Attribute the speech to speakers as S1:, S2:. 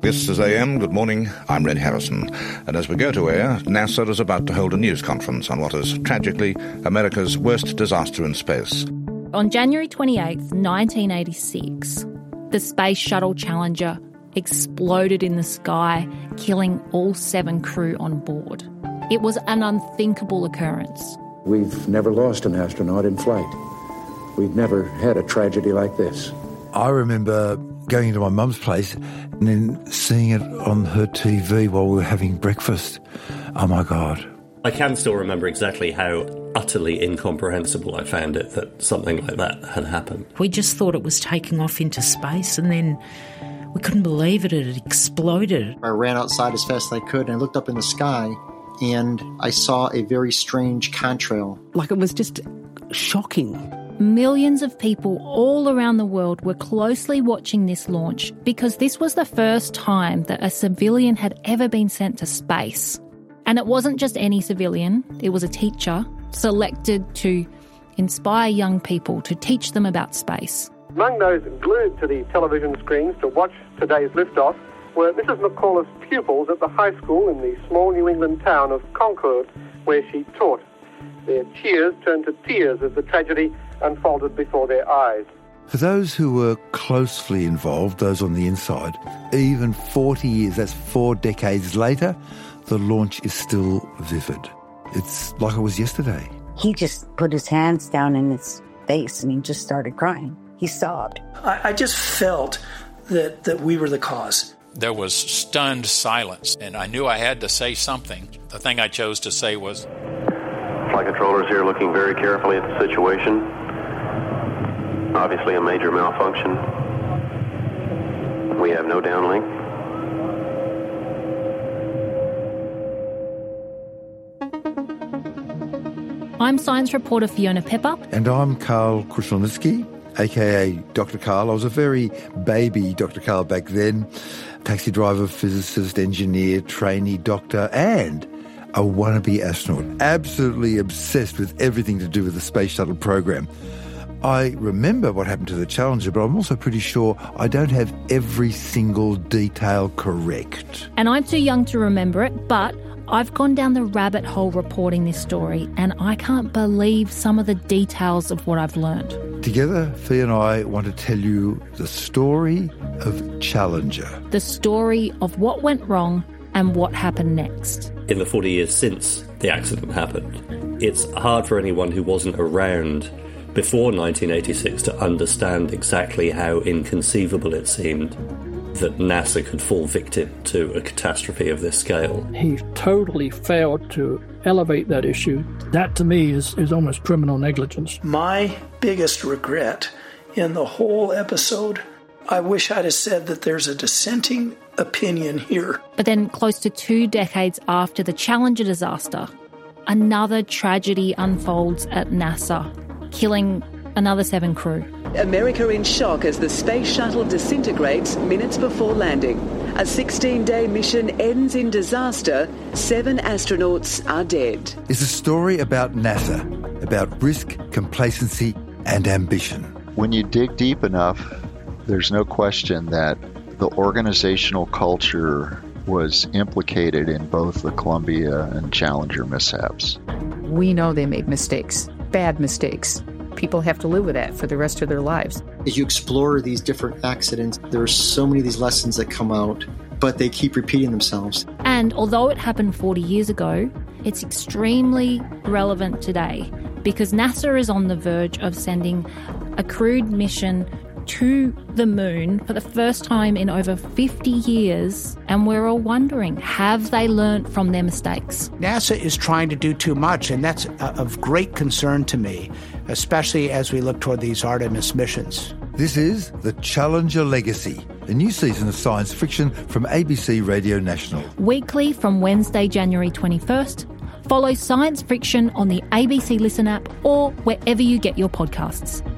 S1: This is AM. Good morning. I'm Red Harrison. And as we go to air, NASA is about to hold a news conference on what is, tragically, America's worst disaster in space.
S2: On January 28th, 1986, the Space Shuttle Challenger exploded in the sky, killing all 7 crew on board. It was an unthinkable occurrence.
S3: We've never lost an astronaut in flight. We've never had a tragedy like this.
S4: I remember going into my mum's place and then seeing it on her TV while we were having breakfast. Oh, my God.
S5: I can still remember exactly how utterly incomprehensible I found it that something like that had happened.
S6: We just thought it was taking off into space, and then we couldn't believe it had exploded.
S7: I ran outside as fast as I could, and I looked up in the sky, and I saw a very strange contrail.
S8: Like, it was just shocking.
S2: Millions of people all around the world were closely watching this launch because this was the first time that a civilian had ever been sent to space. And it wasn't just any civilian, it was a teacher selected to inspire young people to teach them about space.
S9: Among those glued to the television screens to watch today's liftoff were Mrs. McCullough's pupils at the high school in the small New England town of Concord, where she taught. Their cheers turned to tears as the tragedy unfolded before their eyes.
S4: For those who were closely involved, those on the inside, even 40 years, that's 4 decades later, the launch is still vivid. It's like it was yesterday.
S10: He just put his hands down in his face and he just started crying. He sobbed.
S11: I just felt that we were the cause.
S12: There was stunned silence, and I knew I had to say something. The thing I chose to say was...
S13: Flight controllers here looking very carefully at the situation. Obviously a major malfunction. We have no downlink.
S2: I'm science reporter Fiona Pepper.
S4: And I'm Karl Kruszelnicki, a.k.a. Dr. Karl. I was a very baby Dr. Karl back then. Taxi driver, physicist, engineer, trainee doctor, and a wannabe astronaut. Absolutely obsessed with everything to do with the Space Shuttle program. I remember what happened to the Challenger, but I'm also pretty sure I don't have every single detail correct.
S2: And I'm too young to remember it, but I've gone down the rabbit hole reporting this story, and I can't believe some of the details of what I've learned.
S4: Together, Fee and I want to tell you the story of Challenger.
S2: The story of what went wrong and what happened next.
S5: In the 40 years since the accident happened, it's hard for anyone who wasn't around before 1986 to understand exactly how inconceivable it seemed that NASA could fall victim to a catastrophe of this scale.
S14: He totally failed to elevate that issue. That, to me, is almost criminal negligence.
S11: My biggest regret in the whole episode, I wish I'd have said that there's a dissenting opinion here.
S2: But then, close to 2 decades after the Challenger disaster, another tragedy unfolds at NASA, killing another 7 crew.
S15: America in shock as the space shuttle disintegrates minutes before landing. A 16-day mission ends in disaster. 7 astronauts are dead.
S4: It's a story about NASA, about risk, complacency, and ambition.
S16: When you dig deep enough, there's no question that the organizational culture was implicated in both the Columbia and Challenger mishaps.
S8: We know they made mistakes, bad mistakes. People have to live with that for the rest of their lives.
S7: As you explore these different accidents, there are so many of these lessons that come out, but they keep repeating themselves.
S2: And although it happened 40 years ago, it's extremely relevant today because NASA is on the verge of sending a crewed mission to the moon for the first time in over 50 years, and we're all wondering, have they learned from their mistakes?
S17: NASA is trying to do too much, and that's of great concern to me, especially as we look toward these Artemis missions.
S4: This is The Challenger Legacy, a new season of science fiction from ABC Radio National.
S2: Weekly from Wednesday, January 21st. Follow Science Friction on the ABC Listen app or wherever you get your podcasts.